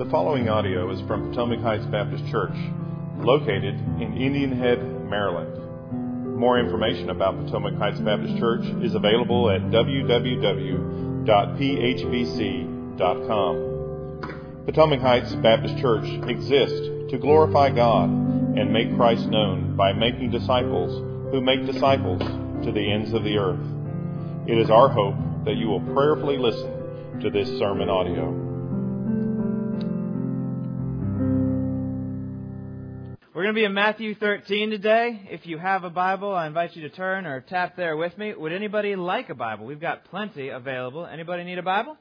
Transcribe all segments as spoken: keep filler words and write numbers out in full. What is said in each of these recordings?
The following audio is from Potomac Heights Baptist Church, located in Indian Head, Maryland. More information about Potomac Heights Baptist Church is available at w w w dot p h b c dot com. Potomac Heights Baptist Church exists to glorify God and make Christ known by making disciples who make disciples to the ends of the earth. It is our hope that you will prayerfully listen to this sermon audio. We're going to be in Matthew thirteen today. If you have a Bible, I invite you to turn or tap there with me. Would anybody like a Bible? We've got plenty available. Anybody need a Bible?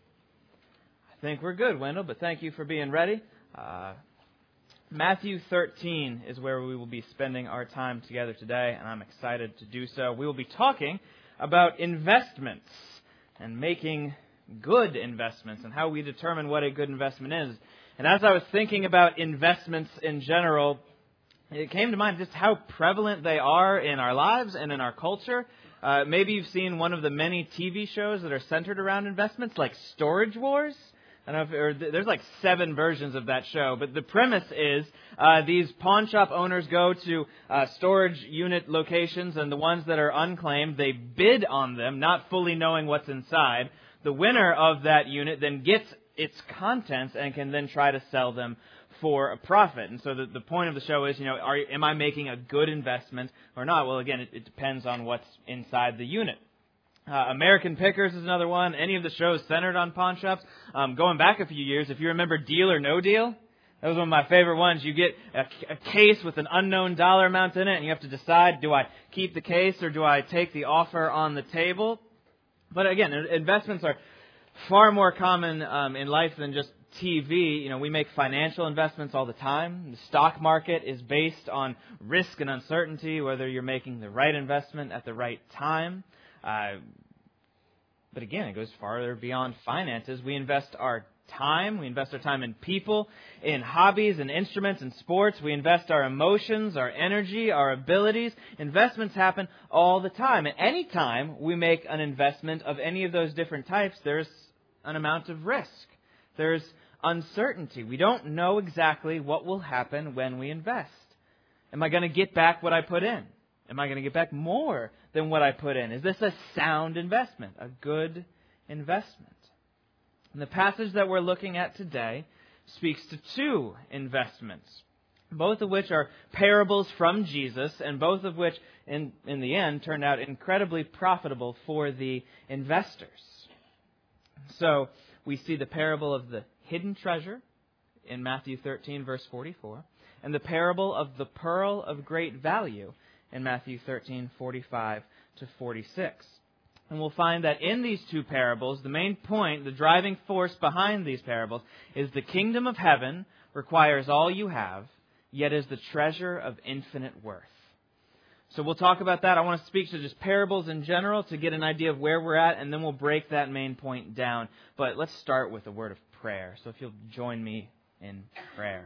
I think we're good, Wendell, but thank you for being ready. Uh, Matthew thirteen is where we will be spending our time together today, and I'm excited to do so. We will be talking about investments and making good investments and how we determine what a good investment is. And as I was thinking about investments in general, it came to mind just how prevalent they are in our lives and in our culture. Uh, maybe you've seen one of the many T V shows that are centered around investments, like Storage Wars. I don't know if, or there's like seven versions of that show, but the premise is uh, these pawn shop owners go to uh, storage unit locations, and the ones that are unclaimed, they bid on them, not fully knowing what's inside. The winner of that unit then gets its contents and can then try to sell them for a profit. And so the, the point of the show is, you know, are, am I making a good investment or not? Well, again, it, it depends on what's inside the unit. Uh, American Pickers is another one. Any of the shows centered on pawn shops. Um, going back a few years, if you remember Deal or No Deal, that was one of my favorite ones. You get a, a case with an unknown dollar amount in it, and you have to decide, do I keep the case or do I take the offer on the table? But again, investments are far more common um, in life than just T V. You know, we make financial investments all the time. The stock market is based on risk and uncertainty, whether you're making the right investment at the right time. Uh, but again, it goes farther beyond finances. We invest our time. We invest our time in people, in hobbies and instruments and sports. We invest our emotions, our energy, our abilities. Investments happen all the time. And any time we make an investment of any of those different types, there's an amount of risk. There's uncertainty. We don't know exactly what will happen when we invest. Am I going to get back what I put in? Am I going to get back more than what I put in? Is this a sound investment, a good investment? And the passage that we're looking at today speaks to two investments, both of which are parables from Jesus, and both of which, in, in the end, turned out incredibly profitable for the investors. So we see the parable of the hidden treasure in Matthew thirteen, verse forty-four, and the parable of the pearl of great value in Matthew thirteen, forty-five to forty-six. And we'll find that in these two parables, the main point, the driving force behind these parables, is the kingdom of heaven requires all you have, yet is the treasure of infinite worth. So we'll talk about that. I want to speak to just parables in general to get an idea of where we're at, and then we'll break that main point down. But let's start with a word of prayer. So if you'll join me in prayer.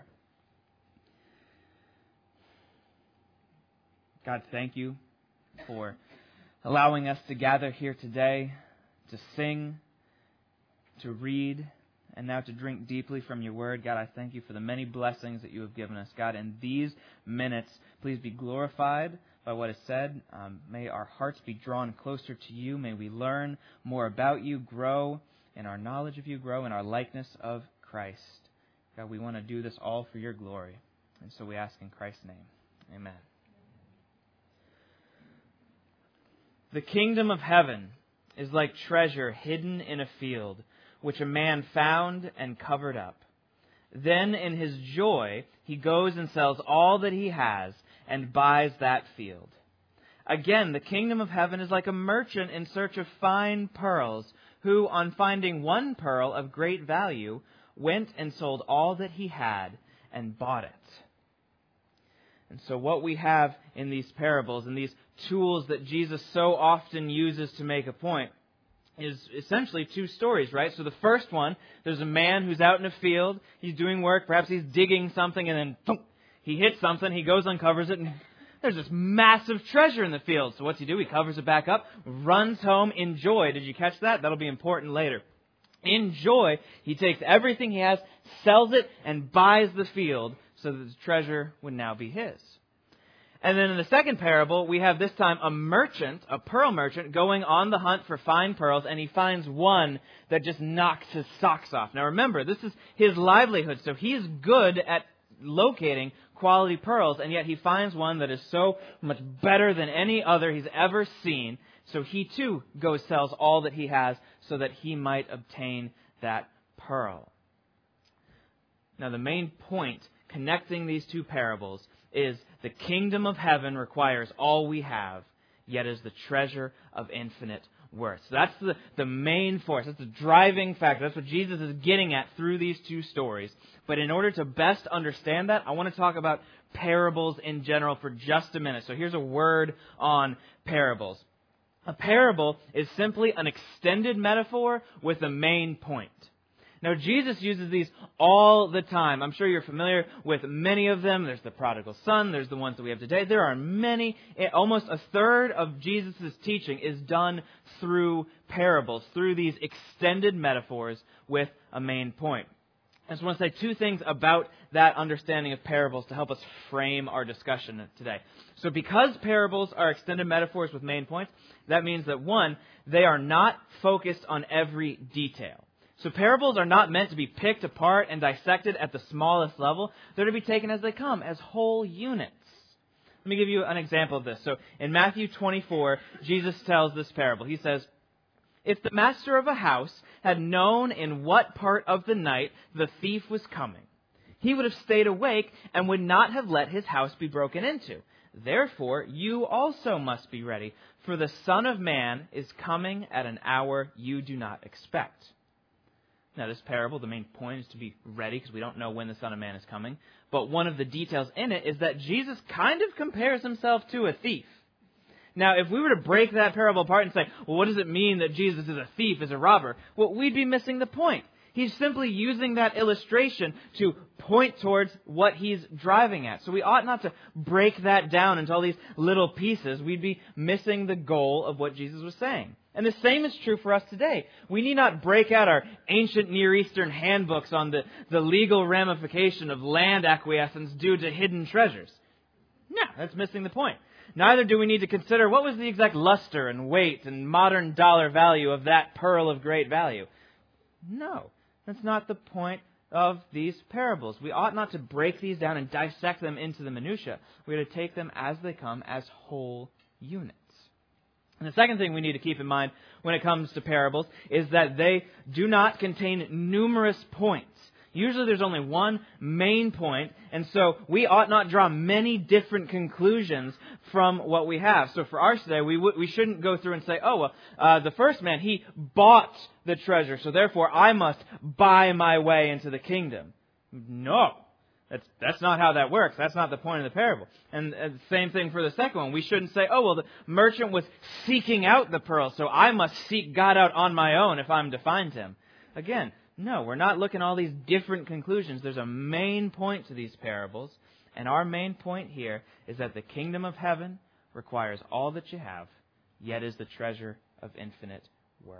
God, thank you for allowing us to gather here today to sing, to read, and now to drink deeply from your word. God, I thank you for the many blessings that you have given us. God, in these minutes, please be glorified by what is said. Um, may our hearts be drawn closer to you. May we learn more about you, grow in our knowledge of you, grow in our likeness of Christ. God, we want to do this all for your glory. And so we ask in Christ's name. Amen. The kingdom of heaven is like treasure hidden in a field, which a man found and covered up. Then in his joy, he goes and sells all that he has and buys that field. Again, the kingdom of heaven is like a merchant in search of fine pearls, who, on finding one pearl of great value, went and sold all that he had and bought it. And so what we have in these parables and these tools that Jesus so often uses to make a point is essentially two stories, right? So the first one, there's a man who's out in a field. He's doing work. Perhaps he's digging something, and then boom, he hits something. He goes, uncovers it, and there's this massive treasure in the field. So what's he do? He covers it back up, runs home in joy. Did you catch that? That'll be important later. In joy, he takes everything he has, sells it, and buys the field so that the treasure would now be his. And then in the second parable, we have this time a merchant, a pearl merchant, going on the hunt for fine pearls, and he finds one that just knocks his socks off. Now remember, this is his livelihood, so he's good at locating quality pearls, and yet he finds one that is so much better than any other he's ever seen. So he too goes, sells all that he has so that he might obtain that pearl. Now the main point connecting these two parables is the kingdom of heaven requires all we have, yet is the treasure of infinite worth. So that's the, the main force. That's the driving factor. That's what Jesus is getting at through these two stories. But in order to best understand that, I want to talk about parables in general for just a minute. So here's a word on parables. A parable is simply an extended metaphor with a main point. Now, Jesus uses these all the time. I'm sure you're familiar with many of them. There's the prodigal son. There's the ones that we have today. There are many. Almost a third of Jesus' teaching is done through parables, through these extended metaphors with a main point. I just want to say two things about that understanding of parables to help us frame our discussion today. So because parables are extended metaphors with main points, that means that, one, they are not focused on every detail. So parables are not meant to be picked apart and dissected at the smallest level. They're to be taken as they come, as whole units. Let me give you an example of this. So in Matthew twenty-four, Jesus tells this parable. He says, "If the master of a house had known in what part of the night the thief was coming, he would have stayed awake and would not have let his house be broken into. Therefore, you also must be ready, for the Son of Man is coming at an hour you do not expect." Now, this parable, the main point is to be ready because we don't know when the Son of Man is coming. But one of the details in it is that Jesus kind of compares himself to a thief. Now, if we were to break that parable apart and say, well, what does it mean that Jesus is a thief, is a robber? Well, we'd be missing the point. He's simply using that illustration to point towards what he's driving at. So we ought not to break that down into all these little pieces. We'd be missing the goal of what Jesus was saying. And the same is true for us today. We need not break out our ancient Near Eastern handbooks on the, the legal ramification of land acquiescence due to hidden treasures. No, that's missing the point. Neither do we need to consider what was the exact luster and weight and modern dollar value of that pearl of great value. No, that's not the point of these parables. We ought not to break these down and dissect them into the minutiae. We ought to take them as they come, as whole units. And the second thing we need to keep in mind when it comes to parables is that they do not contain numerous points. Usually there's only one main point, and so we ought not draw many different conclusions from what we have. So for ours today, we w- we shouldn't go through and say, oh, well, uh, the first man, he bought the treasure, so therefore I must buy my way into the kingdom. No. That's that's not how that works. That's not the point of the parable. And uh, same thing for the second one. We shouldn't say, oh, well, the merchant was seeking out the pearl, so I must seek God out on my own if I'm to find him. Again, no, we're not looking at all these different conclusions. There's a main point to these parables, and our main point here is that the kingdom of heaven requires all that you have, yet is the treasure of infinite worth.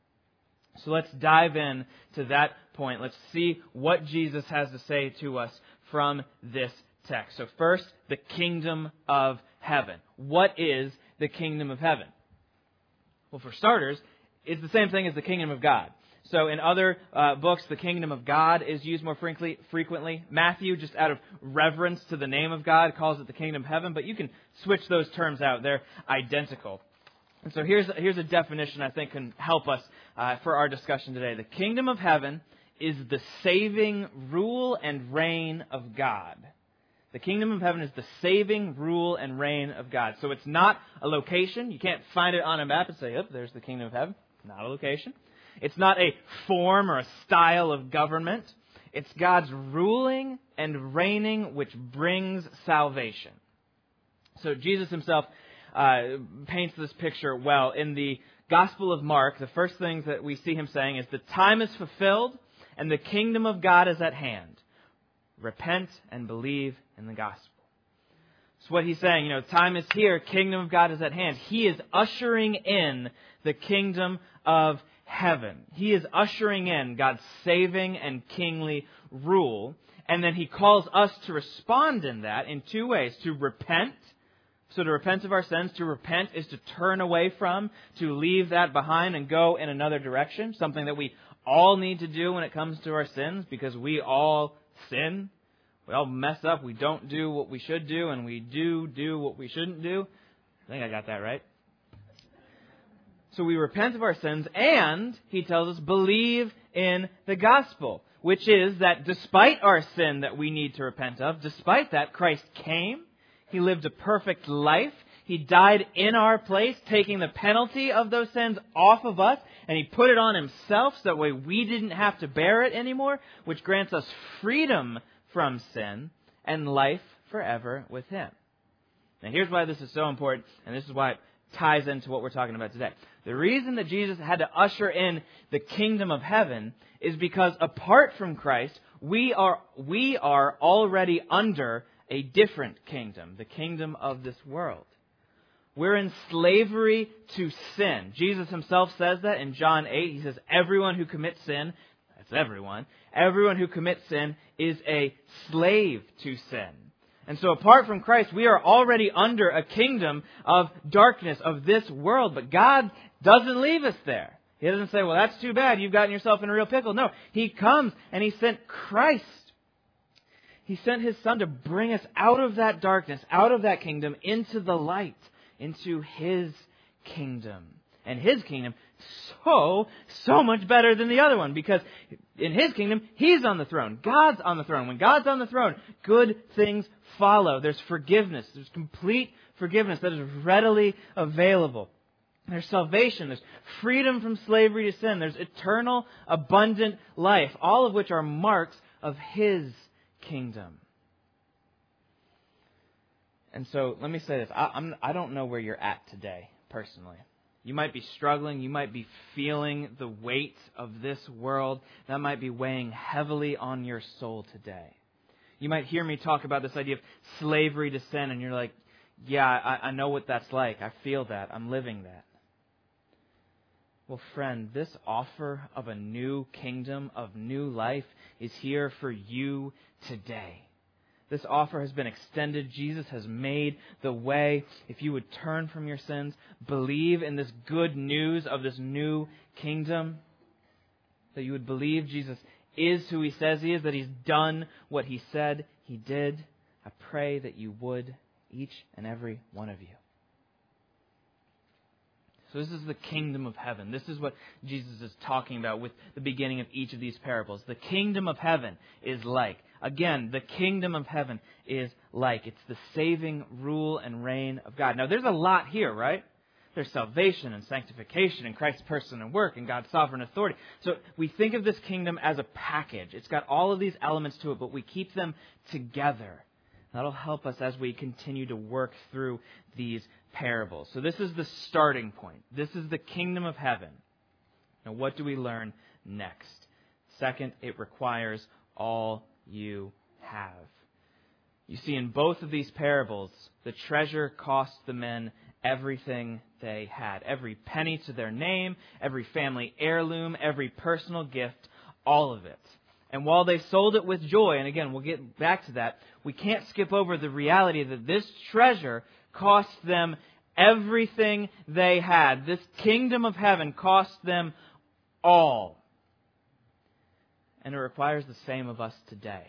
So let's dive in to that point. Let's see what Jesus has to say to us from this text. So first, the kingdom of heaven. What is the kingdom of heaven? Well, for starters, it's the same thing as the kingdom of God. So in other uh, books, the kingdom of God is used more frequently, frequently. Matthew, just out of reverence to the name of God, calls it the kingdom of heaven. But you can switch those terms out. They're identical. And so here's, here's a definition I think can help us uh, for our discussion today. The kingdom of heaven is the saving rule and reign of God. The kingdom of heaven is the saving rule and reign of God. So it's not a location. You can't find it on a map and say, yep, there's the kingdom of heaven. Not a location. It's not a form or a style of government. It's God's ruling and reigning which brings salvation. So Jesus himself uh, paints this picture well. In the Gospel of Mark, the first things that we see him saying is, the time is fulfilled and the kingdom of God is at hand. Repent and believe in the gospel. So what he's saying, you know, time is here, kingdom of God is at hand. He is ushering in the kingdom of heaven. He is ushering in God's saving and kingly rule. And then He calls us to respond in that in two ways. To repent. So to repent of our sins, to repent is to turn away from, to leave that behind and go in another direction. Something that we all need to do when it comes to our sins, because we all sin. We all mess up. We don't do what we should do, and we do do what we shouldn't do. I think I got that right. So we repent of our sins, and He tells us, believe in the gospel, which is that despite our sin that we need to repent of, despite that, Christ came. He lived a perfect life. He died in our place, taking the penalty of those sins off of us, and He put it on Himself so that way we didn't have to bear it anymore, which grants us freedom from sin and life forever with Him. Now here's why this is so important, and this is why it ties into what we're talking about today. The reason that Jesus had to usher in the kingdom of heaven is because apart from Christ, we are we are already under a different kingdom, the kingdom of this world. We're in slavery to sin. Jesus Himself says that in John eight. He says, everyone who commits sin, that's everyone, everyone who commits sin is a slave to sin. And so apart from Christ, we are already under a kingdom of darkness, of this world. But God doesn't leave us there. He doesn't say, well, that's too bad. You've gotten yourself in a real pickle. No, He comes and He sent Christ. He sent His Son to bring us out of that darkness, out of that kingdom, into the light, into His kingdom. And His kingdom, so, so much better than the other one. Because in His kingdom, He's on the throne. God's on the throne. When God's on the throne, good things follow. There's forgiveness. There's complete forgiveness that is readily available. There's salvation. There's freedom from slavery to sin. There's eternal, abundant life. All of which are marks of His kingdom. And so let me say this. I, I'm, I don't know where you're at today, personally. You might be struggling. You might be feeling the weight of this world. That might be weighing heavily on your soul today. You might hear me talk about this idea of slavery to sin, and you're like, yeah, I, I know what that's like. I feel that. I'm living that. Well, friend, this offer of a new kingdom, of new life, is here for you today. This offer has been extended. Jesus has made the way. If you would turn from your sins, believe in this good news of this new kingdom, that you would believe Jesus is who He says He is, that He's done what He said He did, I pray that you would, each and every one of you. So this is the kingdom of heaven. This is what Jesus is talking about with the beginning of each of these parables. The kingdom of heaven is like. Again, the kingdom of heaven is like. It's the saving rule and reign of God. Now, there's a lot here, right? There's salvation and sanctification and Christ's person and work and God's sovereign authority. So we think of this kingdom as a package. It's got all of these elements to it, but we keep them together. That'll help us as we continue to work through these parables. So this is the starting point. This is the kingdom of heaven. Now, what do we learn next? Second, it requires all you have. You see, in both of these parables, the treasure cost the men everything they had. Every penny to their name, every family heirloom, every personal gift, all of it. And while they sold it with joy, and again, we'll get back to that, we can't skip over the reality that this treasure cost them everything they had. This kingdom of heaven cost them all. And it requires the same of us today.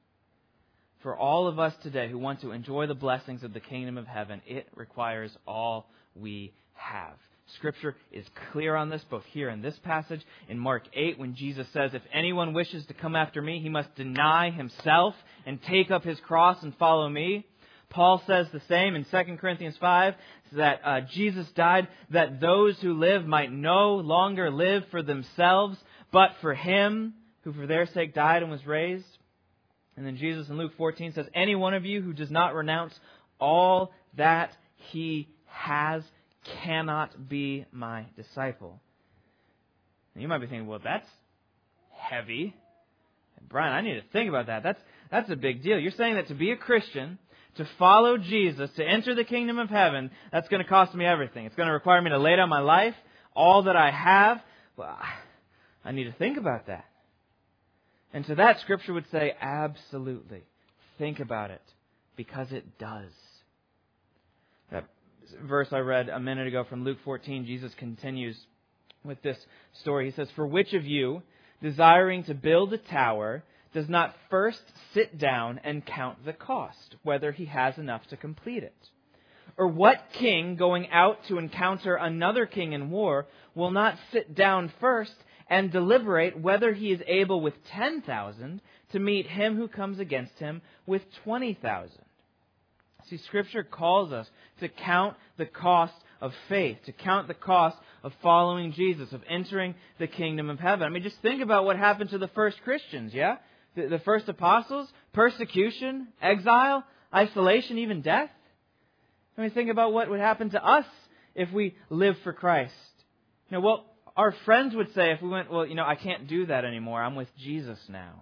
For all of us today who want to enjoy the blessings of the kingdom of heaven, it requires all we have. Scripture is clear on this, both here in this passage. In Mark eight, when Jesus says, if anyone wishes to come after me, he must deny himself and take up his cross and follow me. Paul says the same in Second Corinthians five, that uh, Jesus died that those who live might no longer live for themselves, but for Him who for their sake died and was raised. And then Jesus in Luke fourteen says, any one of you who does not renounce all that he has cannot be my disciple. And you might be thinking, well, that's heavy. Brian, I need to think about that. That's that's a big deal. You're saying that to be a Christian, to follow Jesus, to enter the kingdom of heaven, that's going to cost me everything. It's going to require me to lay down my life, all that I have. well, I need to think about that. And to that, Scripture would say, absolutely. Think about it, because it does. That verse I read a minute ago from Luke fourteen, Jesus continues with this story. He says, "For which of you, desiring to build a tower, does not first sit down and count the cost, whether he has enough to complete it? Or what king, going out to encounter another king in war, will not sit down first and deliberate whether he is able with ten thousand to meet him who comes against him with twenty thousand? See, Scripture calls us to count the cost of faith, to count the cost of following Jesus, of entering the kingdom of heaven. I mean, just think about what happened to the first Christians, yeah? The, the first apostles, persecution, exile, isolation, even death. I mean, think about what would happen to us if we live for Christ. You know, well, our friends would say if we went, well, you know, I can't do that anymore. I'm with Jesus now.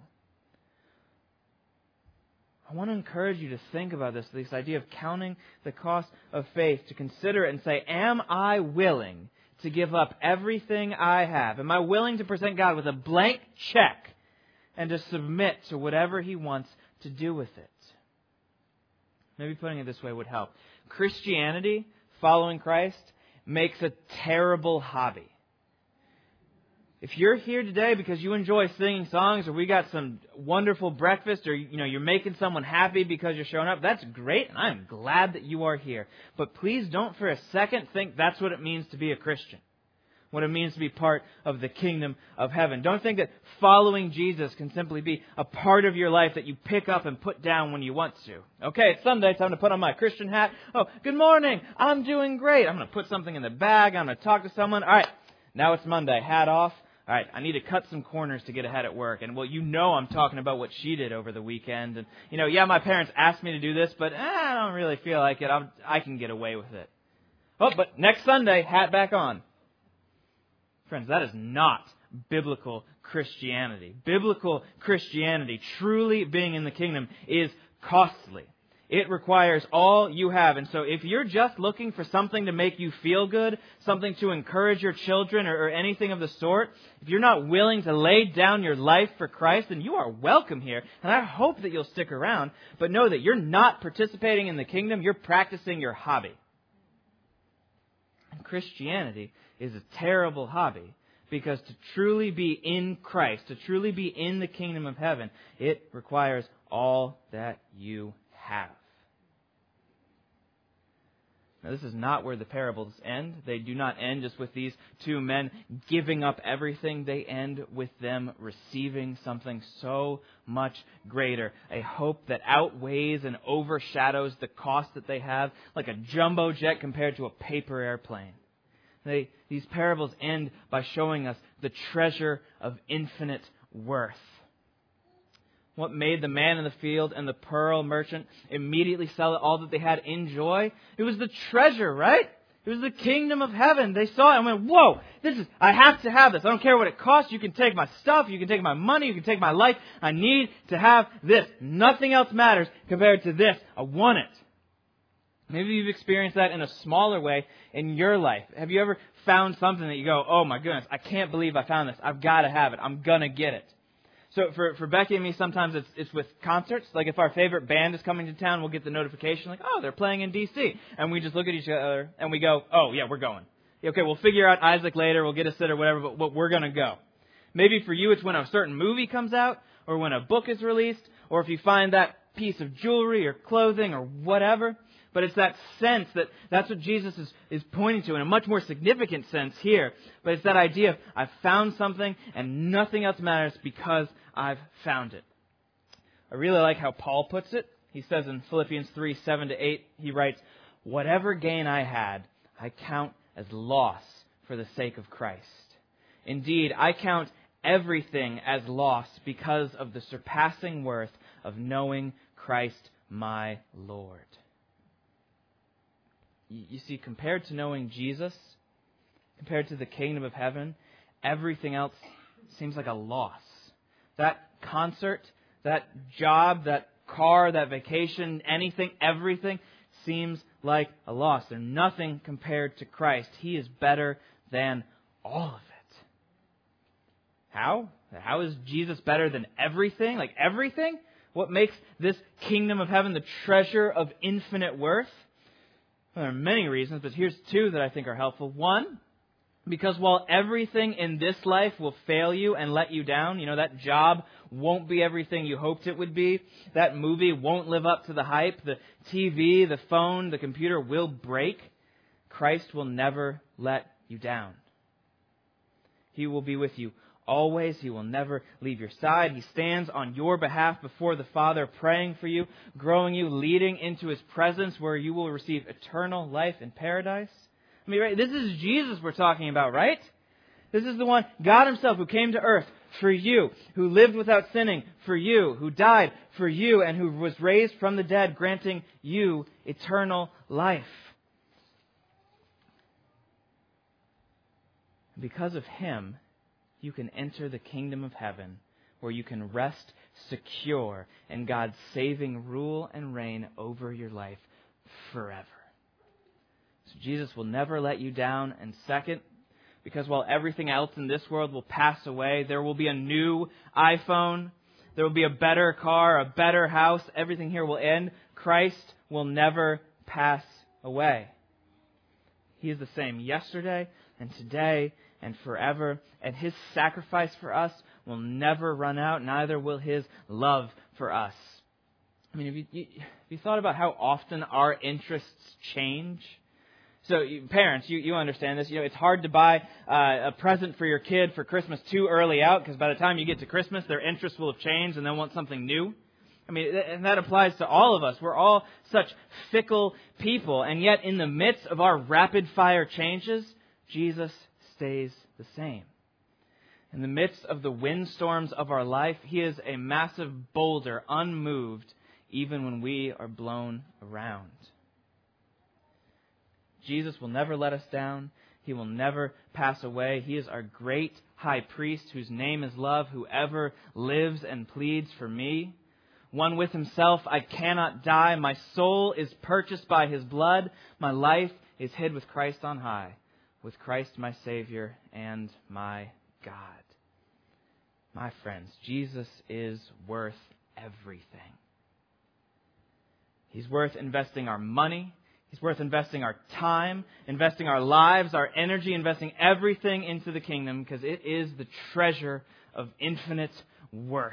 I want to encourage you to think about this, this idea of counting the cost of faith, to consider it and say, am I willing to give up everything I have? Am I willing to present God with a blank check and to submit to whatever He wants to do with it? Maybe putting it this way would help. Christianity, following Christ, makes a terrible hobby. If you're here today because you enjoy singing songs, or we got some wonderful breakfast, or you know you're making someone happy because you're showing up, that's great, and I'm glad that you are here. But please don't for a second think that's what it means to be a Christian, what it means to be part of the kingdom of heaven. Don't think that following Jesus can simply be a part of your life that you pick up and put down when you want to. Okay, it's Sunday, time to put on my Christian hat. Oh, good morning, I'm doing great. I'm going to put something in the bag, I'm going to talk to someone. All right, now it's Monday, hat off. All right, I need to cut some corners to get ahead at work. And, well, you know I'm talking about what she did over the weekend. And, you know, yeah, my parents asked me to do this, but eh, I don't really feel like it. I'm, I can get away with it. Oh, but next Sunday, hat back on. Friends, that is not biblical Christianity. Biblical Christianity, truly being in the kingdom, is costly. It requires all you have. And so if you're just looking for something to make you feel good, something to encourage your children or, or anything of the sort, if you're not willing to lay down your life for Christ, then you are welcome here. And I hope that you'll stick around. But know that you're not participating in the kingdom. You're practicing your hobby. And Christianity is a terrible hobby, because to truly be in Christ, to truly be in the kingdom of heaven, it requires all that you have. Now, this is not where the parables end. They do not end just with these two men giving up everything. They end with them receiving something so much greater, a hope that outweighs and overshadows the cost that they have, like a jumbo jet compared to a paper airplane. They, these parables end by showing us the treasure of infinite worth. What made the man in the field and the pearl merchant immediately sell all that they had in joy? It was the treasure, right? It was the kingdom of heaven. They saw it and went, whoa, this is, I have to have this. I don't care what it costs. You can take my stuff. You can take my money. You can take my life. I need to have this. Nothing else matters compared to this. I want it. Maybe you've experienced that in a smaller way in your life. Have you ever found something that you go, oh my goodness, I can't believe I found this. I've got to have it. I'm going to get it. So for, for Becky and me, sometimes it's, it's with concerts. Like if our favorite band is coming to town, we'll get the notification like, oh, they're playing in D C And we just look at each other and we go, oh, yeah, we're going. Okay, we'll figure out Isaac later. We'll get a sitter, whatever, but, but we're going to go. Maybe for you, it's when a certain movie comes out, or when a book is released, or if you find that piece of jewelry or clothing or whatever. But it's that sense that that's what Jesus is, is pointing to in a much more significant sense here. But it's that idea of I've found something and nothing else matters because I've found it. I really like how Paul puts it. He says in Philippians three, seven to eight, he writes, whatever gain I had, I count as loss for the sake of Christ. Indeed, I count everything as loss because of the surpassing worth of knowing Christ my Lord. You see, compared to knowing Jesus, compared to the kingdom of heaven, everything else seems like a loss. That concert, that job, that car, that vacation, anything, everything seems like a loss. They're nothing compared to Christ. He is better than all of it. How? How is Jesus better than everything? Like everything? What makes this kingdom of heaven the treasure of infinite worth? Well, there are many reasons, but here's two that I think are helpful. One, because while everything in this life will fail you and let you down, you know, that job won't be everything you hoped it would be. That movie won't live up to the hype. The T V, the phone, the computer will break. Christ will never let you down. He will be with you always. He will never leave your side. He stands on your behalf before the Father, praying for you, growing you, leading into His presence where you will receive eternal life in paradise. I mean, right, this is Jesus we're talking about, right? This is the one, God Himself, who came to earth for you, who lived without sinning for you, who died for you, and who was raised from the dead, granting you eternal life. Because of Him, you can enter the kingdom of heaven, where you can rest secure in God's saving rule and reign over your life forever. So Jesus will never let you down. And second, because while everything else in this world will pass away, there will be a new iPhone, there will be a better car, a better house, everything here will end. Christ will never pass away. He is the same yesterday and today and forever, and His sacrifice for us will never run out, neither will His love for us. I mean, have you, you, have you thought about how often our interests change? So, you, parents, you, you understand this. You know, it's hard to buy uh, a present for your kid for Christmas too early out, because by the time you get to Christmas, their interests will have changed and they'll want something new. I mean, and that applies to all of us. We're all such fickle people, and yet in the midst of our rapid-fire changes, Jesus stays the same. In the midst of the windstorms of our life, He is a massive boulder, unmoved, even when we are blown around. Jesus will never let us down. He will never pass away. He is our great high priest whose name is love, who ever lives and pleads for me. One with Himself, I cannot die. My soul is purchased by His blood. My life is hid with Christ on high, with Christ my Savior and my God. My friends, Jesus is worth everything. He's worth investing our money. He's worth investing our time, investing our lives, our energy, investing everything into the kingdom, because it is the treasure of infinite worth.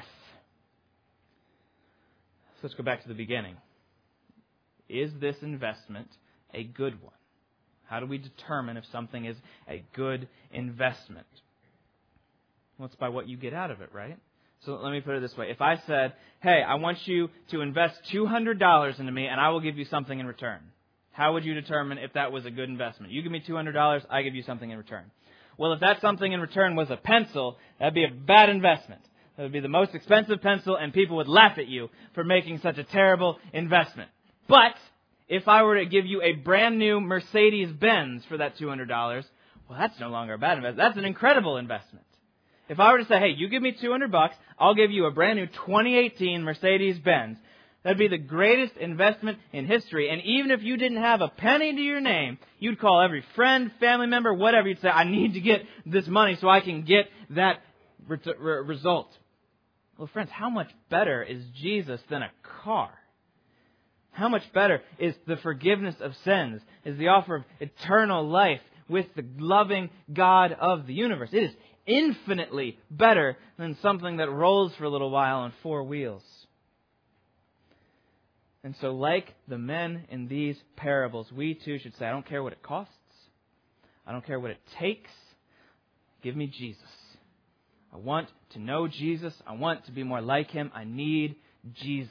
So let's go back to the beginning. Is this investment a good one? How do we determine if something is a good investment? Well, it's by what you get out of it, right? So let me put it this way. If I said, hey, I want you to invest two hundred dollars into me and I will give you something in return, how would you determine if that was a good investment? You give me two hundred dollars, I give you something in return. Well, if that something in return was a pencil, that'd be a bad investment. That would be the most expensive pencil, and people would laugh at you for making such a terrible investment. But if I were to give you a brand new Mercedes-Benz for that two hundred dollars, well, that's no longer a bad investment. That's an incredible investment. If I were to say, hey, you give me two hundred bucks, I'll give you a brand new twenty eighteen Mercedes-Benz, that'd be the greatest investment in history. And even if you didn't have a penny to your name, you'd call every friend, family member, whatever. You'd say, I need to get this money so I can get that re- re- result. Well, friends, how much better is Jesus than a car? How much better is the forgiveness of sins, is the offer of eternal life with the loving God of the universe? It is infinitely better than something that rolls for a little while on four wheels. And so, like the men in these parables, we too should say, I don't care what it costs. I don't care what it takes. Give me Jesus. I want to know Jesus. I want to be more like Him. I need Jesus.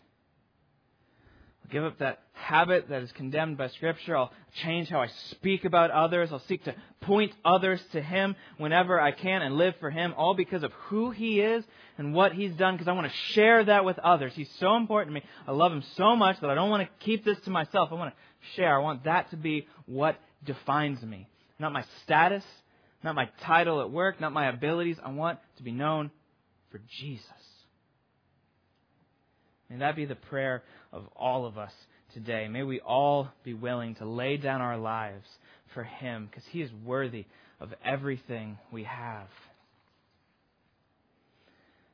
I'll give up that habit that is condemned by Scripture. I'll change how I speak about others. I'll seek to point others to Him whenever I can and live for Him, all because of who He is and what He's done, because I want to share that with others. He's so important to me. I love Him so much that I don't want to keep this to myself. I want to share. I want that to be what defines me. Not my status, not my title at work, not my abilities. I want to be known for Jesus. May that be the prayer of all of us today. May we all be willing to lay down our lives for Him, because He is worthy of everything we have.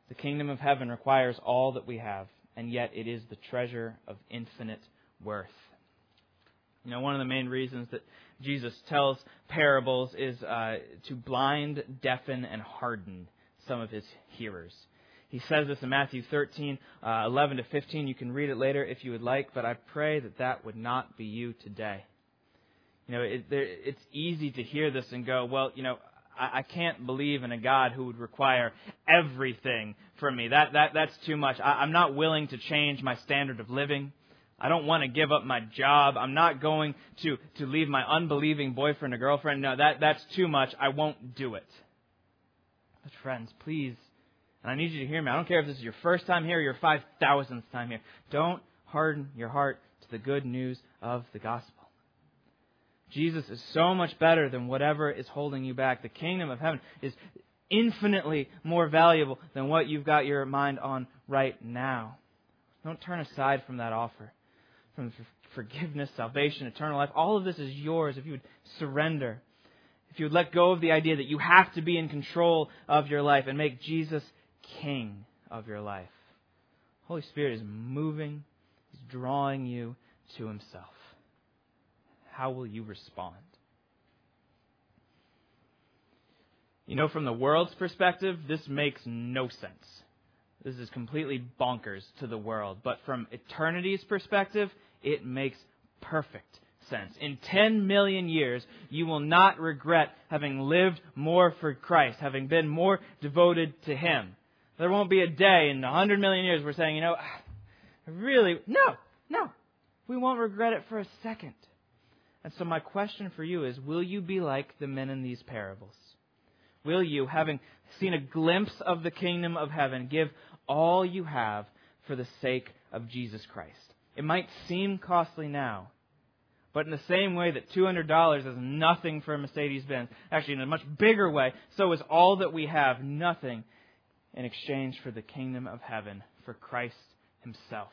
The kingdom of heaven requires all that we have, and yet it is the treasure of infinite worth. You know, one of the main reasons that Jesus tells parables is uh, to blind, deafen, and harden some of his hearers. He says this in Matthew thirteen, uh, eleven to fifteen. You can read it later if you would like, but I pray that that would not be you today. You know, it, there, it's easy to hear this and go, well, you know, I, I can't believe in a God who would require everything from me. That that that's too much. I, I'm not willing to change my standard of living. I don't want to give up my job. I'm not going to, to leave my unbelieving boyfriend or girlfriend. No, that that's too much. I won't do it. But friends, please, and I need you to hear me. I don't care if this is your first time here or your five thousandth time here. Don't harden your heart to the good news of the gospel. Jesus is so much better than whatever is holding you back. The kingdom of heaven is infinitely more valuable than what you've got your mind on right now. Don't turn aside from that offer. From forgiveness, salvation, eternal life. All of this is yours if you would surrender. If you would let go of the idea that you have to be in control of your life and make Jesus king of your life. Holy Spirit is moving. He's drawing you to Himself. How will you respond? You know, from the world's perspective, this makes no sense. This is completely bonkers to the world. But from eternity's perspective, it makes perfect sense. In ten million years, you will not regret having lived more for Christ, having been more devoted to Him. There won't be a day in one hundred million years we're saying, you know, really, no, no. We won't regret it for a second. And so my question for you is, will you be like the men in these parables? Will you, having seen a glimpse of the kingdom of heaven, give all you have for the sake of Jesus Christ? It might seem costly now, but in the same way that two hundred dollars is nothing for a Mercedes-Benz, actually in a much bigger way, so is all that we have nothing in exchange for the kingdom of heaven, for Christ Himself.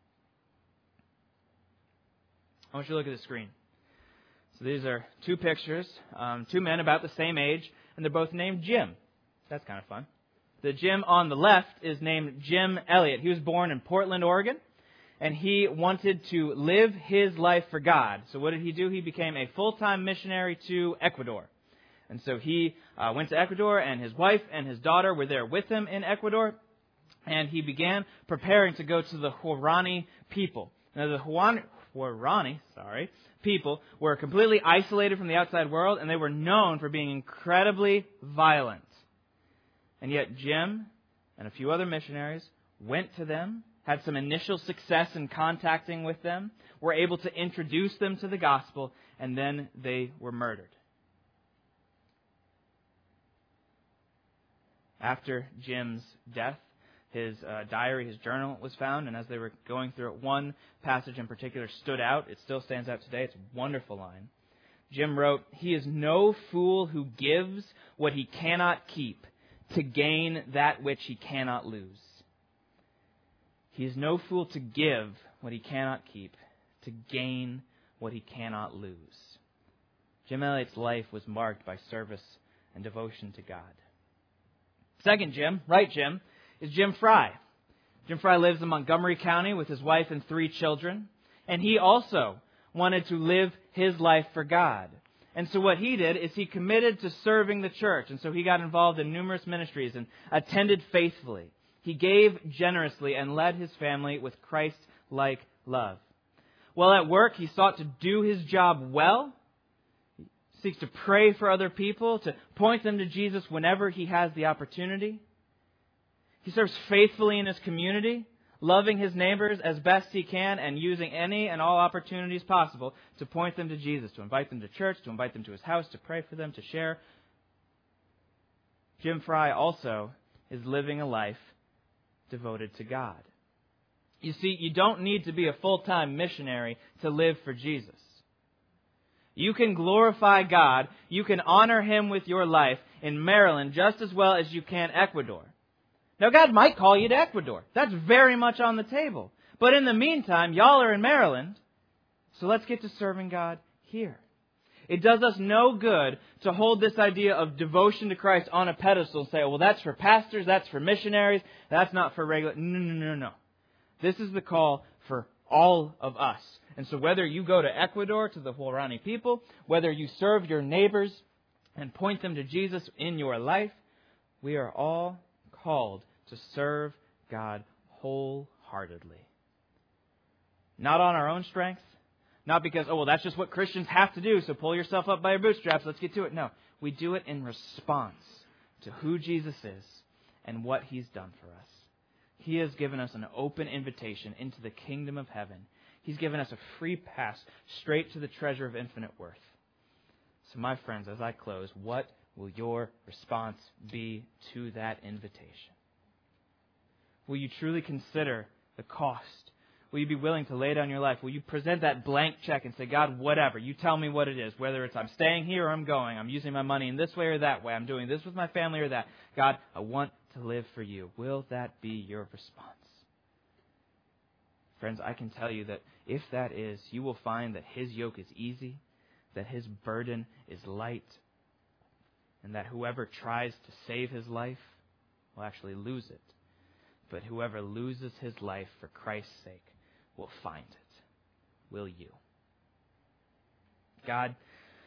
I want you to look at the screen. So these are two pictures, um, two men about the same age, and they're both named Jim. That's kind of fun. The Jim on the left is named Jim Elliott. He was born in Portland, Oregon, and he wanted to live his life for God. So what did he do? He became a full-time missionary to Ecuador. And so he uh, went to Ecuador, and his wife and his daughter were there with him in Ecuador, and he began preparing to go to the Huaorani people. Now, the Huaorani, Huaorani sorry, people were completely isolated from the outside world, and they were known for being incredibly violent. And yet Jim and a few other missionaries went to them, had some initial success in contacting with them, were able to introduce them to the gospel, and then they were murdered. After Jim's death, his uh, diary, his journal was found, and as they were going through it, one passage in particular stood out. It still stands out today. It's a wonderful line. Jim wrote, "He is no fool who gives what he cannot keep to gain that which he cannot lose." He is no fool to give what he cannot keep to gain what he cannot lose. Jim Elliott's life was marked by service and devotion to God. Second Jim, right Jim, is Jim Fry. Jim Fry lives in Montgomery County with his wife and three children. And he also wanted to live his life for God. And so what he did is he committed to serving the church. And so he got involved in numerous ministries and attended faithfully. He gave generously and led his family with Christ-like love. While at work, he sought to do his job well. He seeks to pray for other people, to point them to Jesus whenever he has the opportunity. He serves faithfully in his community, loving his neighbors as best he can and using any and all opportunities possible to point them to Jesus, to invite them to church, to invite them to his house, to pray for them, to share. Jim Fry also is living a life devoted to God. You see, you don't need to be a full-time missionary to live for Jesus. You can glorify God, you can honor Him with your life in Maryland just as well as you can Ecuador. Now, God might call you to Ecuador. That's very much on the table. But in the meantime, y'all are in Maryland, so let's get to serving God here. It does us no good to hold this idea of devotion to Christ on a pedestal and say, well, that's for pastors, that's for missionaries, that's not for regular... No, no, no, no. This is the call for all of us. And so whether you go to Ecuador, to the Huaorani people, whether you serve your neighbors and point them to Jesus in your life, we are all called to serve God wholeheartedly. Not on our own strength. Not because, oh, well, that's just what Christians have to do, so pull yourself up by your bootstraps, let's get to it. No, we do it in response to who Jesus is and what He's done for us. He has given us an open invitation into the kingdom of heaven. He's given us a free pass straight to the treasure of infinite worth. So my friends, as I close, what will your response be to that invitation? Will you truly consider the cost? Will you be willing to lay down your life? Will you present that blank check and say, God, whatever, you tell me what it is, whether it's I'm staying here or I'm going, I'm using my money in this way or that way, I'm doing this with my family or that. God, I want to live for you. Will that be your response? Friends, I can tell you that if that is, you will find that His yoke is easy, that His burden is light, and that whoever tries to save his life will actually lose it. But whoever loses his life for Christ's sake will find it. Will you? God,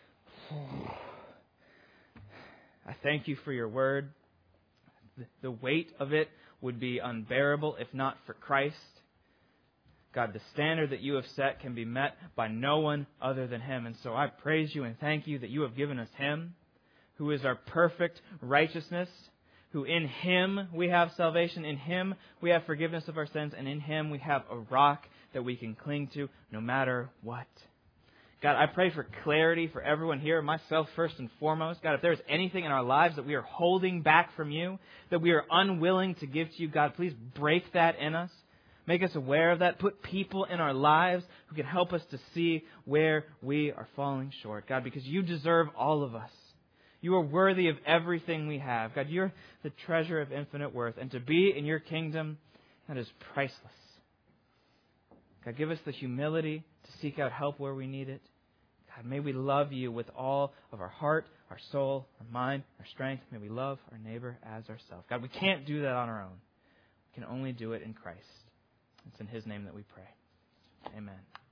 I thank you for your word. The weight of it would be unbearable if not for Christ. God, the standard that you have set can be met by no one other than Him. And so I praise you and thank you that you have given us Him, who is our perfect righteousness, who in Him we have salvation, in Him we have forgiveness of our sins, and in Him we have a rock that we can cling to no matter what. God, I pray for clarity for everyone here, myself first and foremost. God, if there's anything in our lives that we are holding back from you, that we are unwilling to give to you, God, please break that in us. Make us aware of that. Put people in our lives who can help us to see where we are falling short. God, because you deserve all of us. You are worthy of everything we have. God, you're the treasure of infinite worth. And to be in your kingdom, that is priceless. God, give us the humility to seek out help where we need it. God, may we love you with all of our heart, our soul, our mind, our strength. May we love our neighbor as ourselves. God, we can't do that on our own. We can only do it in Christ. It's in His name that we pray. Amen.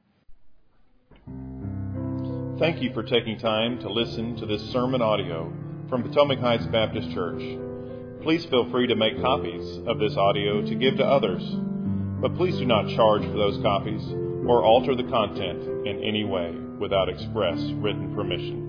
Thank you for taking time to listen to this sermon audio from Potomac Heights Baptist Church. Please feel free to make copies of this audio to give to others, but please do not charge for those copies or alter the content in any way without express written permission.